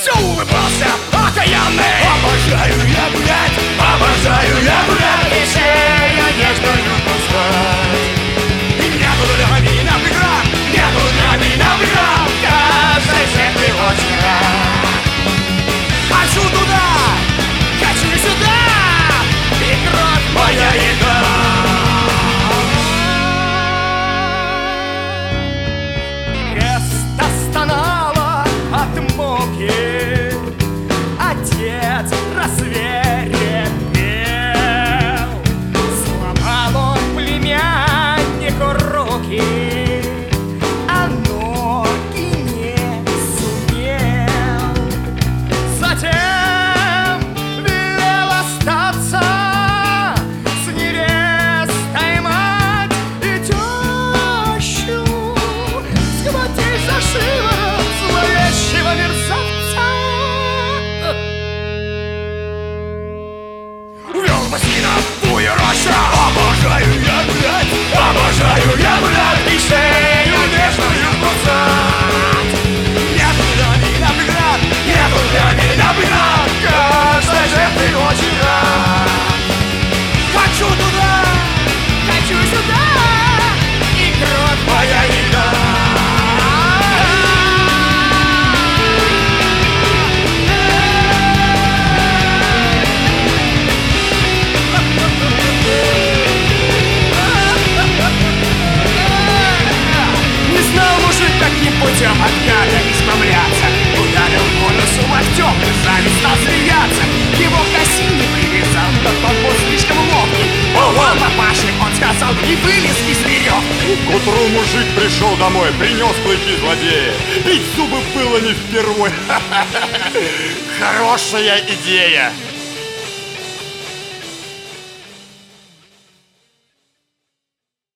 Все улыбался, окаянный. Обожаю я гулять, обожаю я гулять, и шею нежную пускать. И нету для меня преград, нету для меня преград. Каждый жертвы очень рад. Хочу туда, хочу сюда, и кровь моя еда. Место стонало от муки, отец рассверепел. Сломал он племяннику руки, а ноги не сумел. Затем велел остаться с невестой мать и тещу, схватить за шиворот зловещего мерзавца. Увел бы сына в тую рощу. Обожаю я гулять, обожаю я гулять, и шею нежную кусать. Нету для меня преград, нету для меня преград. Каждой жертвы очень рад. Хочу туда, хочу сюда, и кровь моя еда. Не знал мужик, каким путем от гада избавляться. Ударил по носу локтем, и зависть стал смеяться. Его к оси не привязал, но тот был слишком ловкий. Ого, папаши, он сказал, и вылез из веревки. К утру мужик пришел домой, принес клыки злодея. Бить зубы было не впервой. Хорошая идея.